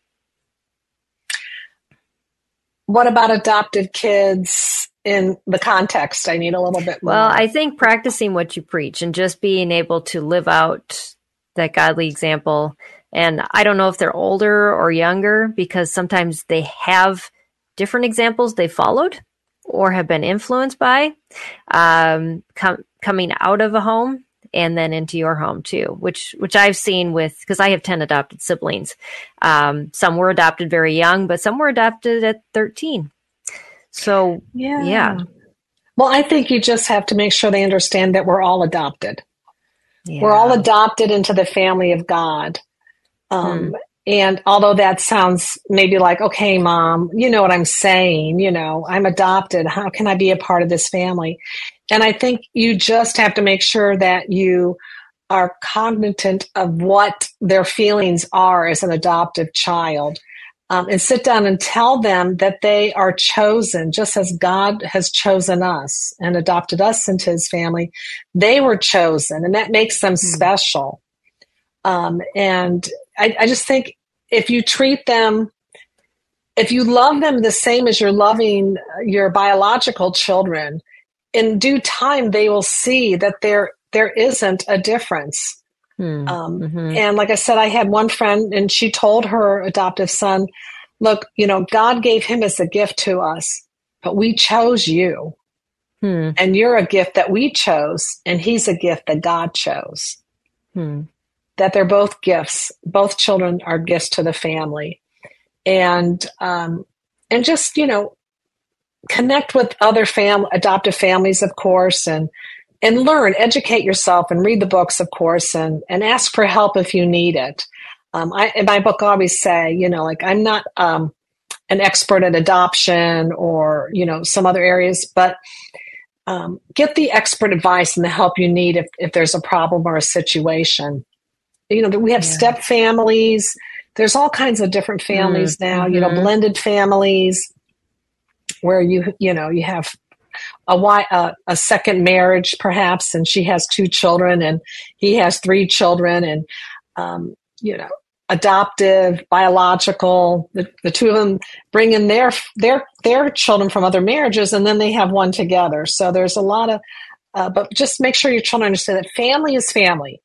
What about adopted kids in the context? I need a little bit more. Well, I think practicing what you preach and just being able to live out that godly example. And I don't know if they're older or younger, because sometimes they have different examples they followed or have been influenced by coming out of a home and then into your home too, which I've seen because I have 10 adopted siblings. Some were adopted very young, but some were adopted at 13. So, yeah. Well, I think you just have to make sure they understand that we're all adopted. Yeah. We're all adopted into the family of God. And although that sounds maybe like, okay, Mom, you know what I'm saying, I'm adopted. How can I be a part of this family? And I think you just have to make sure that you are cognizant of what their feelings are as an adoptive child, and sit down and tell them that they are chosen, just as God has chosen us and adopted us into his family. They were chosen, and that makes them special. And I just think if you treat them, if you love them the same as you're loving your biological children, in due time, they will see that there isn't a difference. And like I said, I had one friend, and she told her adoptive son, look, God gave him as a gift to us, but we chose you. And you're a gift that we chose, and he's a gift that God chose. That they're both gifts. Both children are gifts to the family. And just, connect with other adoptive families, of course, and learn, educate yourself, and read the books, of course, and ask for help if you need it. In my book, I always say, I'm not an expert at adoption or, some other areas, but get the expert advice and the help you need if there's a problem or a situation. We have step families. There's all kinds of different families now, blended families where you have a second marriage perhaps, and she has 2 children and he has 3 children, and, adoptive, biological, the 2 of them bring in their children from other marriages, and then they have one together. So there's a lot of, but just make sure your children understand that family is family.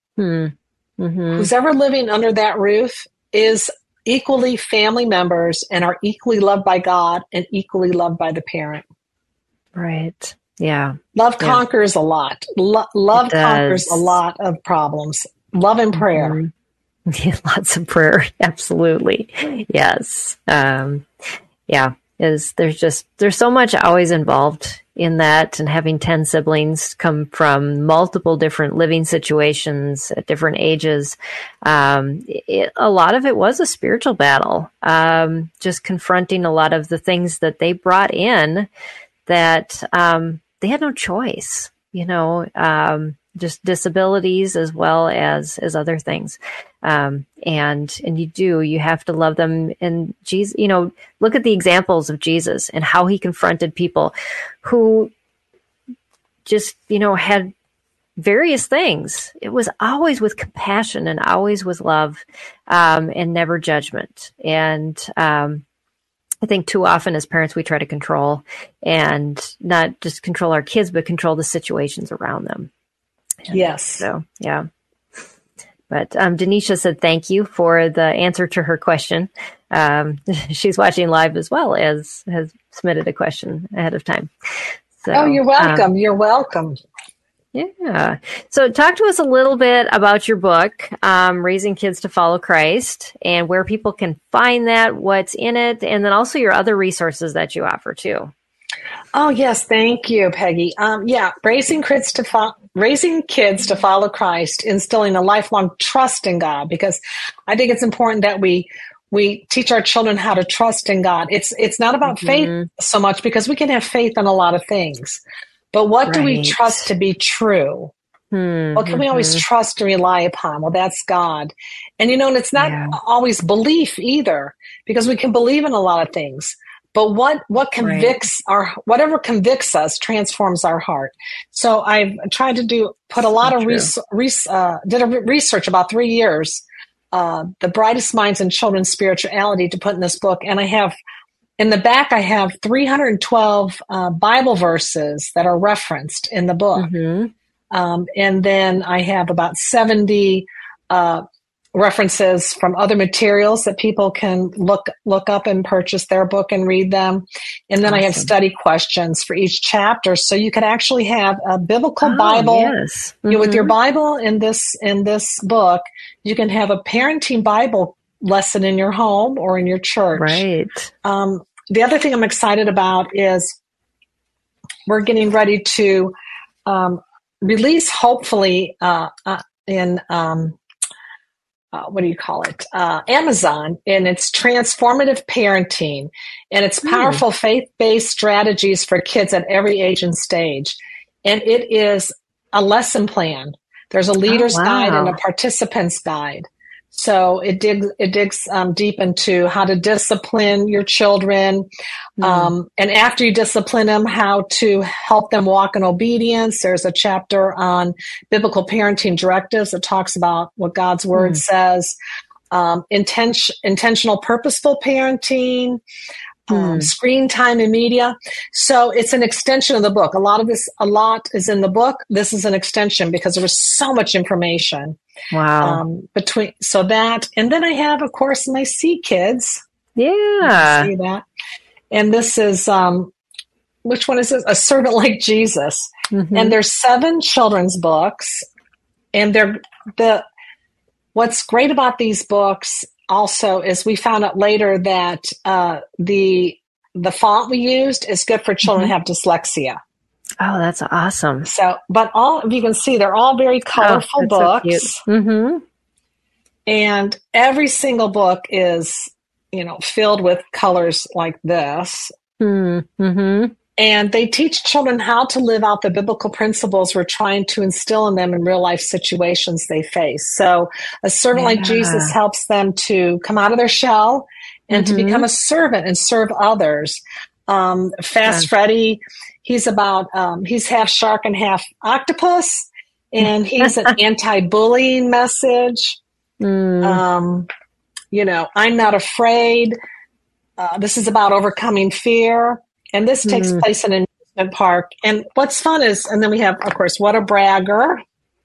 Who's ever living under that roof is equally family members and are equally loved by God and equally loved by the parent. Right. Yeah. Love conquers a lot. Love conquers a lot of problems. Love and prayer. Yeah, lots of prayer. Absolutely. Yes. There's so much always involved in that, and having 10 siblings come from multiple different living situations at different ages. A lot of it was a spiritual battle, just confronting a lot of the things that they brought in that they had no choice, just disabilities as well as other things. And you have to love them. And Jesus, look at the examples of Jesus and how he confronted people who just, had various things. It was always with compassion and always with love, and never judgment. And, I think too often as parents, we try to control, and not just control our kids, but control the situations around them. Yes. So, yeah. But Denisha said thank you for the answer to her question. She's watching live as well as has submitted a question ahead of time. So, you're welcome. You're welcome. Yeah. So talk to us a little bit about your book, Raising Kids to Follow Christ, and where people can find that, what's in it, and then also your other resources that you offer too. Oh, yes. Thank you, Peggy. Raising Kids to Follow Christ, instilling a lifelong trust in God, because I think it's important that we teach our children how to trust in God. It's not about faith so much, because we can have faith in a lot of things. But what do we trust to be true? What can we always trust and rely upon? Well, that's God. And, and it's not always belief either, because we can believe in a lot of things. But what convicts whatever convicts us transforms our heart. So I've tried to put a lot of did a research about 3 years, the brightest minds in children's spirituality, to put in this book. And in the back, I have 312 Bible verses that are referenced in the book. And then I have about 70 references from other materials that people can look up and purchase their book and read them. And then I have study questions for each chapter. So you could actually have a biblical Bible. Yes. With your Bible in this book, you can have a parenting Bible lesson in your home or in your church. Right. The other thing I'm excited about is we're getting ready to release, hopefully, in what do you call it? Amazon, and it's Transformative Parenting, and it's powerful faith-based strategies for kids at every age and stage. And it is a lesson plan. There's a leader's guide and a participant's guide. So it digs deep into how to discipline your children, and after you discipline them, how to help them walk in obedience. There's a chapter on biblical parenting directives that talks about what God's word says, intentional, purposeful parenting, screen time and media. So it's an extension of the book. A lot is in the book. This is an extension because there was so much information. Wow. So that, and then I have, of course, my C Kids. Yeah. See that. And this is, which one is this? A Servant Like Jesus. And there's 7 children's books. And what's great about these books also is we found out later that the font we used is good for children who have dyslexia. Oh, that's awesome. So, but you can see they're all very colorful books. So and every single book is, filled with colors like this. And they teach children how to live out the biblical principles we're trying to instill in them in real life situations they face. So a servant like Jesus helps them to come out of their shell and to become a servant and serve others. Fast Freddy, he's half shark and half octopus, and he's an anti-bullying message. I'm not afraid. This is about overcoming fear. And this takes place in an amusement park. And what's fun is, and then we have, of course, What a Bragger.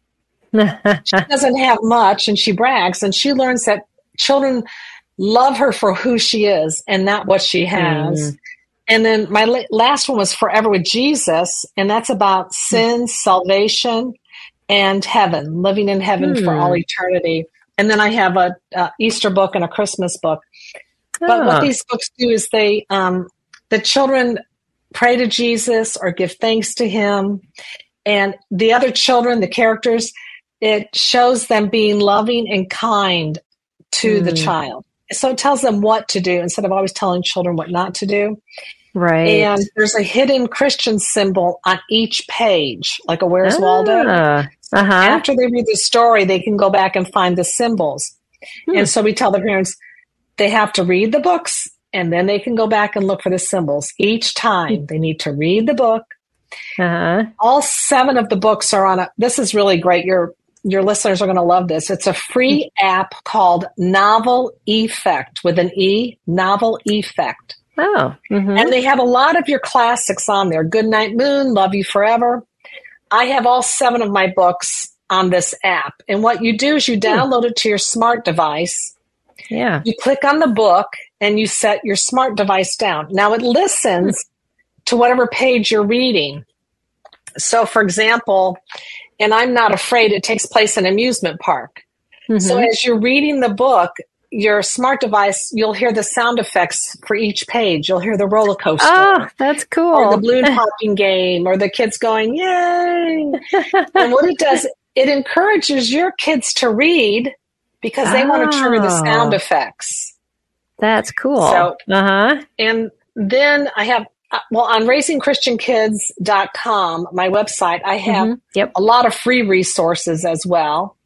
She doesn't have much, and she brags, and she learns that children love her for who she is and not what she has. And then my last one was Forever with Jesus, and that's about sin, salvation, and heaven, living in heaven for all eternity. And then I have a Easter book and a Christmas book. But what these books do is the children pray to Jesus or give thanks to him. And the other children, the characters, it shows them being loving and kind to the child. So it tells them what to do instead of always telling children what not to do. Right. And there's a hidden Christian symbol on each page, like a Where's Waldo? After they read the story, they can go back and find the symbols. And so we tell the parents they have to read the books, and then they can go back and look for the symbols. Each time they need to read the book. All 7 of the books are on this is really great. Your listeners are going to love this. It's a free app called Novel Effect with an E, Novel Effect. And they have a lot of your classics on there. Goodnight Moon, Love You Forever. I have all 7 of my books on this app. And what you do is you download it to your smart device. Yeah. You click on the book and you set your smart device down. Now it listens to whatever page you're reading. So for example, and I'm Not Afraid, it takes place in an amusement park. So as you're reading the book, your smart device, you'll hear the sound effects for each page. You'll hear the roller coaster. Oh, that's cool. Or the balloon popping game, or the kids going, yay. And what it does, it encourages your kids to read because they want to trigger the sound effects. That's cool. So, and then I have, on raisingchristiankids.com, my website, I have a lot of free resources as well.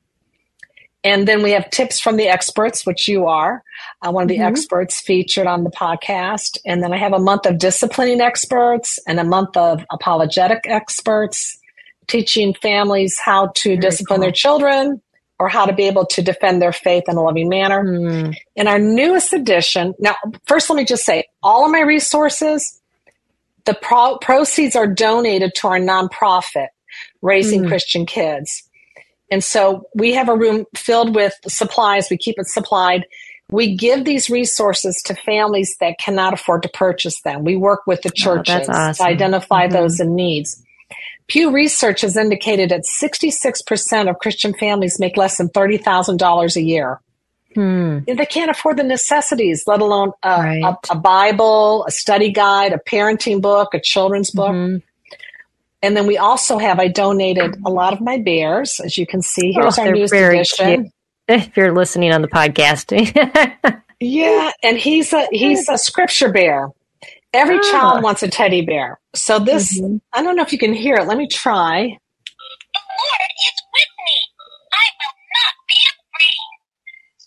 And then we have tips from the experts, which you are one of the experts featured on the podcast. And then I have a month of disciplining experts and a month of apologetic experts teaching families how to discipline their children or how to be able to defend their faith in a loving manner. In our newest edition, now, first let me just say, all of my resources, the proceeds are donated to our nonprofit, Raising Christian Kids. And so we have a room filled with supplies. We keep it supplied. We give these resources to families that cannot afford to purchase them. We work with the churches to identify those in needs. Pew Research has indicated that 66% of Christian families make less than $30,000 a year. They can't afford the necessities, let alone a Bible, a study guide, a parenting book, a children's book. And then we also have, I donated a lot of my bears, as you can see. Here's our newest edition. if you're listening on the podcast. Yeah, and he's a scripture bear. Every child wants a teddy bear. So this, I don't know if you can hear it. Let me try. The Lord is with me. I will not be afraid.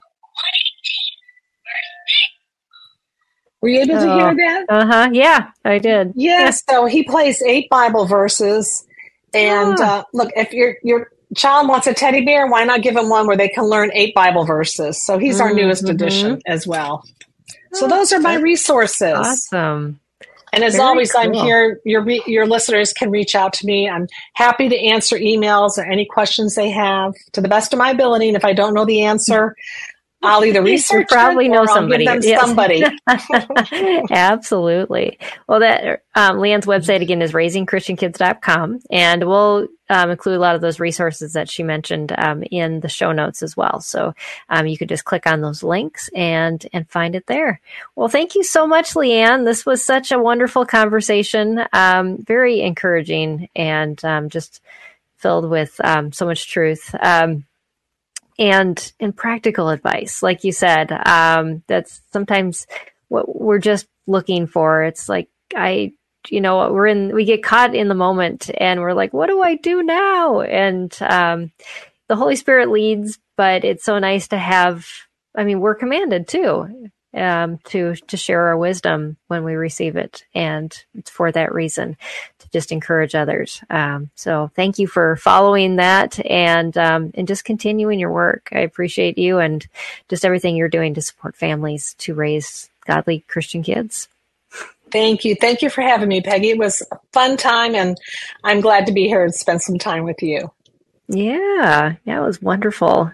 Psalm 118, verse 6. Were you able to hear that? Yeah, I did. Yeah, so he plays 8 Bible verses. And look, if your child wants a teddy bear, why not give him one where they can learn 8 Bible verses? So he's our newest addition as well. So those are my resources. Awesome. And as always, cool. I'm here. Your listeners can reach out to me. I'm happy to answer emails or any questions they have to the best of my ability. And if I don't know the answer, I'll either research probably it know or somebody. I'll give them somebody. Absolutely. Well, that Leanne's website again is raisingchristiankids.com, and we'll include a lot of those resources that she mentioned in the show notes as well. So you could just click on those links and find it there. Well, thank you so much, Leanne. This was such a wonderful conversation, very encouraging, and just filled with so much truth. And practical advice, like you said, that's sometimes what we're just looking for. It's like, we get caught in the moment and we're like, what do I do now? And the Holy Spirit leads, but it's so nice to have, we're commanded too, to share our wisdom when we receive it. And it's for that reason, to just encourage others. So thank you for following that and just continuing your work. I appreciate you and just everything you're doing to support families to raise godly Christian kids. Thank you. Thank you for having me, Peggy. It was a fun time, and I'm glad to be here and spend some time with you. Yeah, it was wonderful.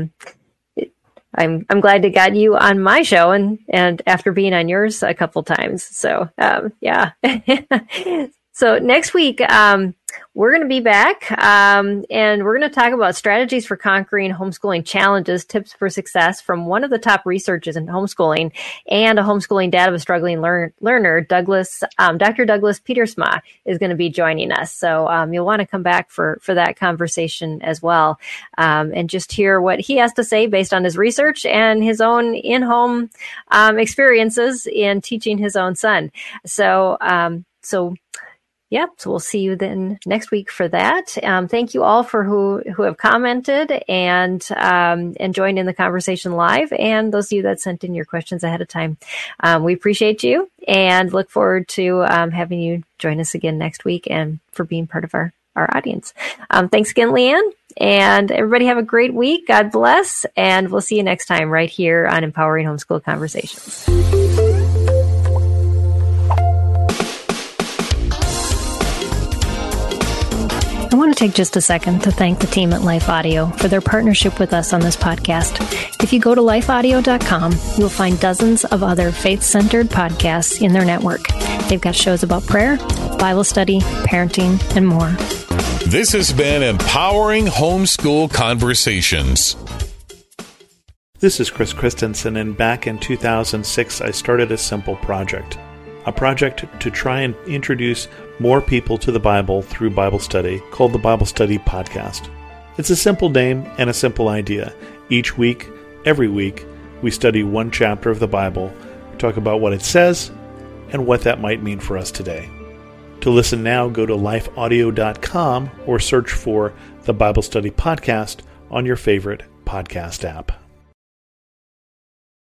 I'm glad to got you on my show and after being on yours a couple times. So, yeah. So next week, we're going to be back, and we're going to talk about strategies for conquering homeschooling challenges, tips for success from one of the top researchers in homeschooling and a homeschooling dad of a struggling learner, Dr. Douglas Petersma is going to be joining us. So you'll want to come back for that conversation as well, and just hear what he has to say based on his research and his own in-home experiences in teaching his own son. So we'll see you then next week for that. Thank you all for who have commented and joined in the conversation live, and those of you that sent in your questions ahead of time. We appreciate you and look forward to having you join us again next week and for being part of our audience. Thanks again, Leanne, and everybody have a great week. God bless, and we'll see you next time right here on Empowering Homeschool Conversations. I want to take just a second to thank the team at Life Audio for their partnership with us on this podcast. If you go to lifeaudio.com, you'll find dozens of other faith-centered podcasts in their network. They've got shows about prayer, Bible study, parenting, and more. This has been Empowering Homeschool Conversations. This is Chris Christensen, and back in 2006, I started a simple project. A project to try and introduce more people to the Bible through Bible study called the Bible Study Podcast. It's a simple name and a simple idea. Each week, every week, we study one chapter of the Bible, talk about what it says, and what that might mean for us today. To listen now, go to lifeaudio.com or search for the Bible Study Podcast on your favorite podcast app.